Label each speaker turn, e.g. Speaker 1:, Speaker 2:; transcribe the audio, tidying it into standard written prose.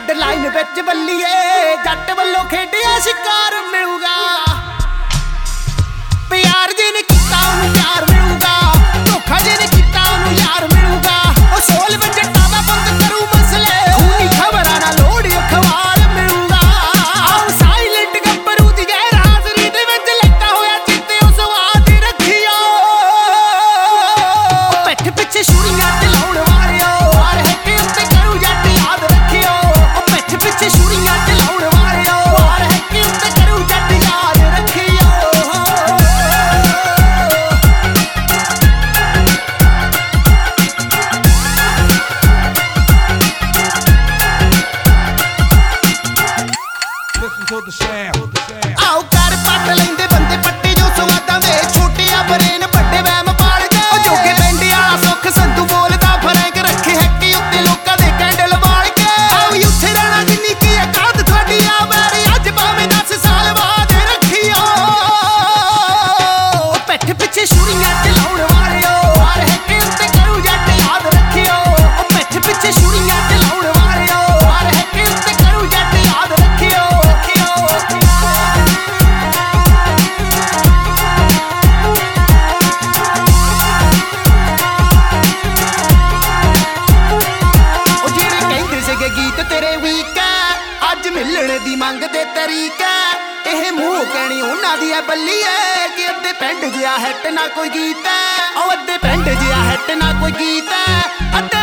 Speaker 1: line ਵਿੱਚ ਬੱਲੀਏ ਜੱਟ ਵੱਲੋਂ ਖੇਡਿਆ ਸ਼ਿਕਾਰ ਮਿਲੂਗਾ ਪਿਆਰ ਜੇ ਨੇ ਕੀਤਾ ਉਹਨੂੰ ਪਿਆਰ ਮਿਲੂਗਾ ਧੋਖਾ ਜੇ ਨੇ ਕੀਤਾ ਉਹਨੂੰ ਯਾਰ ਮਿਲੂਗਾ ਉਹ ਸੋਲ ਵਿੱਚ ਜੱਟਾਂ ਦਾ ਬੰਦ ਕਰੂ ਮਸਲੇ ਖੂਨੀ ਖਬਰਾਂ ਨਾਲ ਲੋੜ ਅਖਬਾਰ ਮਿਲੂਗਾ ਆਹ ਸਾਇਲੈਂਟ ਗੱਭਰੂ ਦੀ ਗੈਰ ਹਾਜ਼ਰੀ ਦੇ ਵਿੱਚ ਲੱਗਾ ਹੋਇਆ ਚਿੱਤੇ ਉਸ ਵਾਦ ਰੱਖਿਓ ਪਿੱਠ ਪਿੱਛੇ ਛੁਰੀਆਂ ਚਲਾਉਣ ਵਾਲਿਓ ਵਾਰ ਹੈ ਕਿ ਉੱਤੇ ਕਰੂ ਜੱਟ ਯਾਦ ਰੱਖਿਓ ਉਹ ਪਿੱਠ ਪਿੱਛੇ ਛੁਰੀਆਂ ਚਲਾਉਣ ਵਾਲਿਓ ਵਾਰ ਹੈ ਕਿ ਉੱਤੇ ਕਰੂ ਜੱਟ ਯਾਦ ਰੱਖਿਓ ਆਓ ਕਰ ਪੱਟ ਲੈਂਦੇ ਬੰਦੇ ਪੱਟੇ ਜੋ ਸਵਾਦਾਂ ਦੇ ਛੋਟਿਆ ਬਰੇਨ ਵੱਡੇ ਵਹਿਮ ਪਾਲ ਕੇ ਉਹ ਜੋਗੇ ਪਿੰਡ ਵਾਲਾ ਸੁੱਖ ਸੰਧੂ ਬੋਲਦਾ ਫਰੈਂਕ ਰੱਖੇ ਹੈਕੀ ਉੱਤੇ ਲੋਕਾਂ ਦੇ ਕੈਂਡਲ ਵਾਲ ਕੇ ਆਓ ਉੱਥੇ ਰਹਿਣਾ ਜਿੰਨੀ ਕੀ ਔਕਾਤ ਤੁਹਾਡੀ ਆ ਵੈਰੀ ਅੱਜ ਭਾਵੇਂ 10 ਸਾਲ ਬਾਅਦ ਰੱਖਿਓ ਪਿੱਠ ਪਿੱਛੇ ਛੁਰੀਆਂ ਚਲਾਉਣ ਵਾਲਿਓ ਵਾਰ ਹੈ ਕਿ ਉੱਤੇ ਕਰੂ ਜੱਟ ਯਾਦ ਰੱਖਿਓ ਉਹ ਪਿੱਠ ਪਿੱਛੇ ਛੁਰੀਆਂ ਚਲਾਉਣ ਵਾਲਿਓ ਵਾਰ ਹੈ ਕਿ ਉੱਤੇ ਕਰੂ ਜੱਟ ਯਾਦ ਰੱਖਿਓ ਗੀਤ ਤੇਰੇ ਵੀਕ ਅੱਜ ਮਿਲਣ ਦੀ ਮੰਗਦੇ ਤਰੀਕਾ ਇਹ ਮੂੰਹ ਕਹਿਣੀ ਉਹਨਾਂ ਦੀ ਐ ਬੱਲੀਏ ਕਿ ਅੱਧੇ ਪਿੰਡ ਜਿਹਾ ਹਿੱਟ ਨਾ ਕੋਈ ਗੀਤ ਉਹ ਅੱਧੇ ਪਿੰਡ ਜਿਹਾ ਹਿੱਟ ਨਾ ਕੋਈ ਗੀਤ ਅੱਧੇ